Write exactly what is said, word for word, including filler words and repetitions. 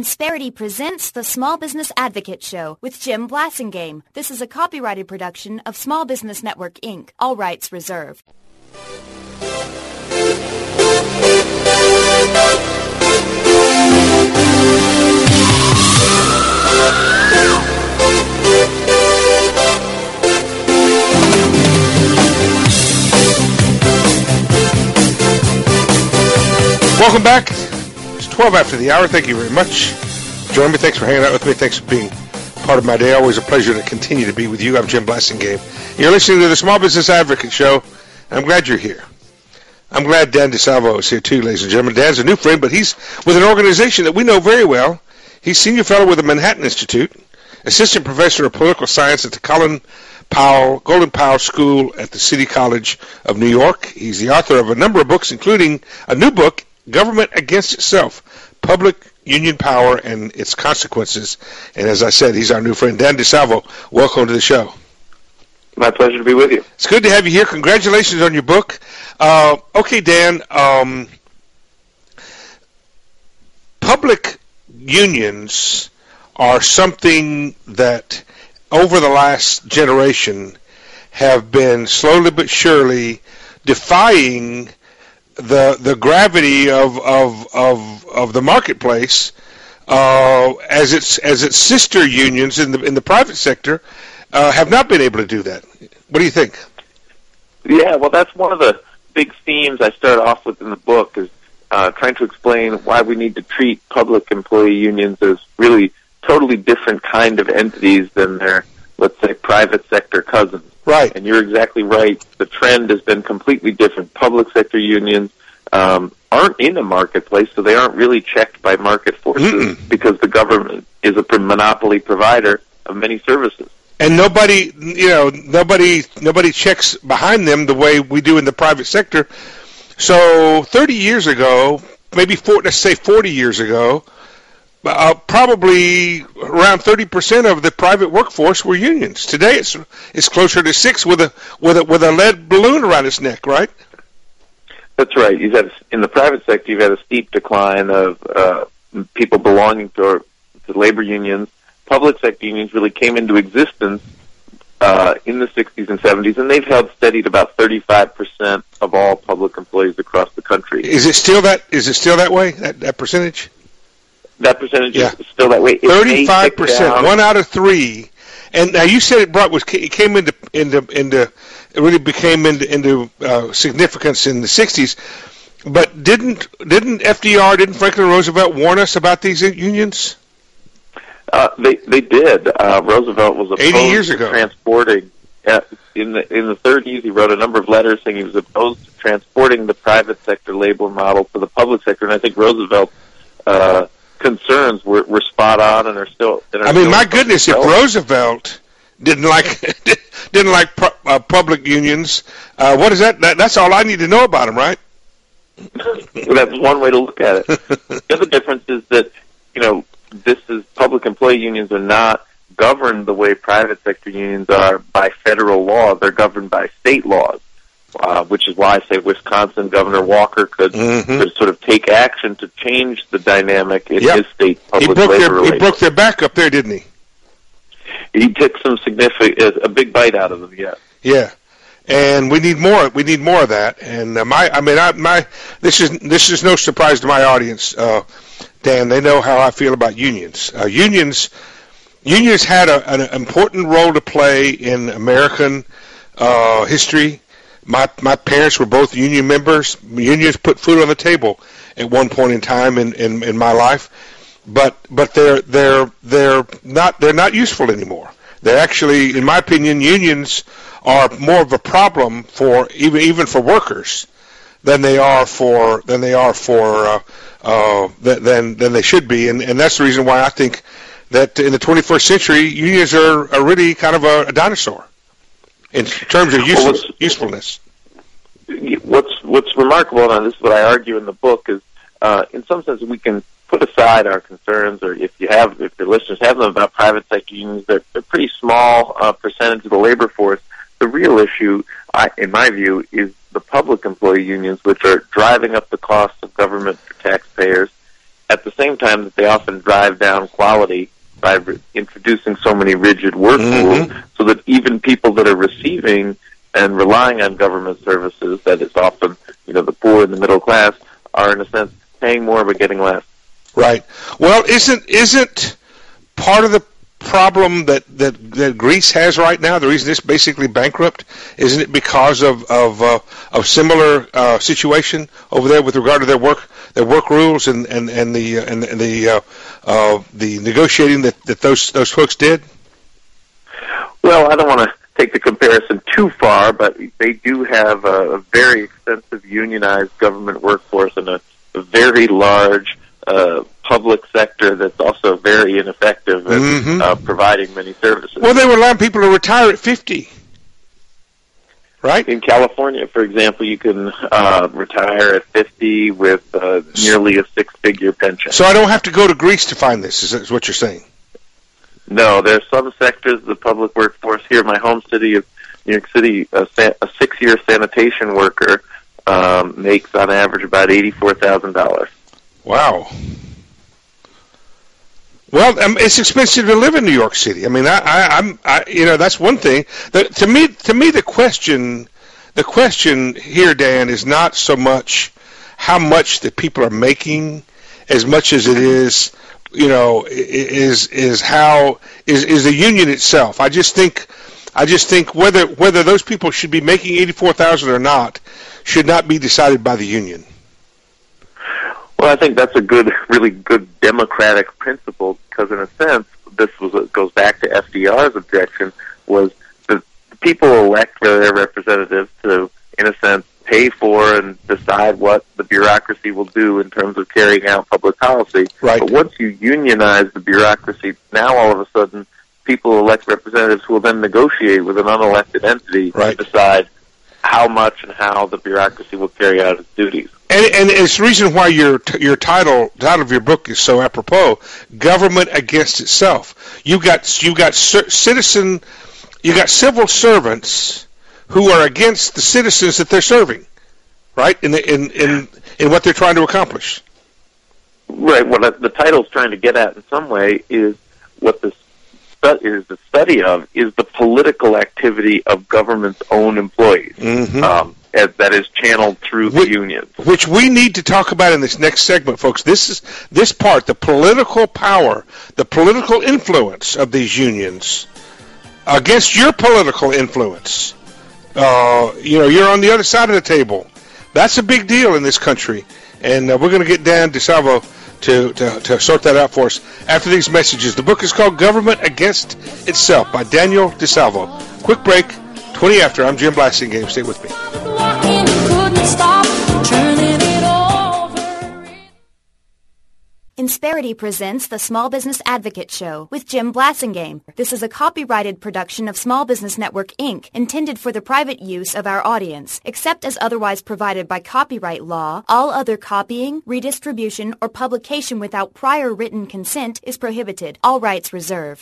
Insperity presents the Small Business Advocate Show with Jim Blasingame. This is a copyrighted production of Small Business Network, Incorporated. All rights reserved. Welcome back. It's twelve after the hour. Thank you very much. Join me. Thanks for hanging out with me. Thanks for being part of my day. Always a pleasure to continue to be with you. I'm Jim Blasingame. You're listening to the Small Business Advocate Show. I'm glad you're here. I'm glad Dan DeSalvo is here too, ladies and gentlemen. Dan's a new friend, but he's with an organization that we know very well. He's senior fellow with the Manhattan Institute, assistant professor of political science at the Colin Powell, Golden Powell School at the City College of New York. He's the author of a number of books, including a new book, Government Against Itself, Public Union Power and Its Consequences. And as I said, he's our new friend, Dan DeSalvo. Welcome to the show. My pleasure to be with you. It's good to have you here. Congratulations on your book. Uh, okay, Dan, um, public unions are something that over the last generation have been slowly but surely defying the the gravity of of of, of the marketplace uh, as its as its sister unions in the in the private sector uh, have not been able to do that. What do you think? Yeah, well, that's one of the big themes I start off with in the book is uh, trying to explain why we need to treat public employee unions as really totally different kind of entities than their, let's say, private sector cousins. Right. And you're exactly right. The trend has been completely different. Public sector unions um, aren't in a marketplace, so they aren't really checked by market forces Mm-mm. because the government is a monopoly provider of many services. And nobody, you know, nobody, nobody checks behind them the way we do in the private sector. So thirty years ago, maybe four, let's say forty years ago, Uh, probably around thirty percent of the private workforce were unions. Today, it's it's closer to six with a with a with a lead balloon around its neck, right? That's right. You've had in the private sector, you've had a steep decline of uh, people belonging to, to labor unions. Public sector unions really came into existence uh, in the sixties and seventies, and they've held steady at about thirty-five percent of all public employees across the country. Is it still that? Is it still that way? That that percentage? That percentage yeah. is still that way. Thirty-five percent, one out of three. And now you said it brought was it came into into into it really became into into uh, significance in the sixties. But didn't didn't F D R, didn't Franklin Roosevelt warn us about these unions? Uh, they they did. Uh, Roosevelt was opposed eighty years ago. to transporting. Uh, in the in the thirties, he wrote a number of letters saying he was opposed to transporting the private sector labor model to the public sector. And I think Roosevelt. Uh, concerns were, were spot on and are still. And are I mean, still my goodness, if Roosevelt didn't like didn't like pu- uh, public unions, uh, what is that? that? That's all I need to know about them, right? Well, that's one way to look at it. The other difference is that you know this is public employee unions are not governed the way private sector unions are by federal law. They're governed by state laws. Uh, which is why I say Wisconsin Governor Walker could, mm-hmm. could sort of take action to change the dynamic in yep. his state public he broke labor their, relations. He broke their back up there, didn't he? He took some significant, a big bite out of them, yeah. Yeah, and we need more. We need more of that. And uh, my, I mean, I, my this is this is no surprise to my audience, uh, Dan. They know how I feel about unions. Uh, unions, unions had a, an important role to play in American uh, history. My my parents were both union members. Unions put food on the table at one point in time in, in, in my life, but but they're they're they're not they're not useful anymore. They're actually, in my opinion, unions are more of a problem for even even for workers than they are for than they are for uh, uh, than than they should be, and and that's the reason why I think that in the twenty-first century unions are, are really kind of a, a dinosaur. In terms of useful, well, usefulness. What's what's remarkable, and this is what I argue in the book, is uh, in some sense we can put aside our concerns, or if you have, if your listeners have them about private sector unions, they're a pretty small uh, percentage of the labor force. The real issue, I, in my view, is the public employee unions, which are driving up the cost of government for taxpayers at the same time that they often drive down quality by re- introducing so many rigid work Mm-hmm. rules, so that even people that are receiving and relying on government services, that is often, you know, the poor and the middle class, are in a sense paying more but getting less. Right. Well, isn't isn't part of the problem that, that, that Greece has right now, the reason it's basically bankrupt, isn't it because of of uh, of similar uh, situation over there with regard to their work their work rules and and and the uh, and, and the uh, uh, the negotiating that, that those those folks did? Well, I don't want to take the comparison too far, but they do have a, a very extensive unionized government workforce and a, a very large uh, public sector that's also very ineffective at Mm-hmm. uh, providing many services. Well, they were allowing people to retire at fifty, right? In California, for example, you can uh, retire at fifty with uh, nearly a six-figure pension. So I don't have to go to Greece to find this, is, is what you're saying? No, there are some sectors of the public workforce here. My home city of New York City, a, sa- a six-year sanitation worker um, makes on average about eighty-four thousand dollars. Wow. Well, um, it's expensive to live in New York City. I mean, I, I, I'm, I, you know, that's one thing. The, to me, to me, the question, the question here, Dan, is not so much how much the people are making, as much as it is, you know, is is how is is the union itself. I just think, I just think whether whether those people should be making eighty-four thousand or not should not be decided by the union. Well, I think that's a good, really good democratic principle, because in a sense, this was it goes back to F D R's objection, was the people elect their representatives to, in a sense, pay for and decide what the bureaucracy will do in terms of carrying out public policy. Right. But once you unionize the bureaucracy, now all of a sudden people elect representatives who will then negotiate with an unelected entity Right. to decide how much and how the bureaucracy will carry out its duties. And, and it's the reason why your your title title of your book is so apropos: government against itself. You got you got citizen, you got civil servants who are against the citizens that they're serving, right? In the, in in in what they're trying to accomplish. Right. What the title's trying to get at in some way is what this is the study of is the political activity of government's own employees. Mm-hmm. Um, as that is channeled through which, the unions. Which we need to talk about in this next segment, folks. This is this part, the political power, the political influence of these unions against your political influence. Uh, you know, you're on the other side of the table. That's a big deal in this country. And uh, we're going to get Dan DeSalvo to, to, to sort that out for us after these messages. The book is called Government Against Itself by Daniel DeSalvo. Quick break, twenty after. I'm Jim Blasingame. Stay with me. Insperity presents the Small Business Advocate Show with Jim Blasingame. This is a copyrighted production of Small Business Network, Incorporated, intended for the private use of our audience. Except as otherwise provided by copyright law, all other copying, redistribution, or publication without prior written consent is prohibited. All rights reserved.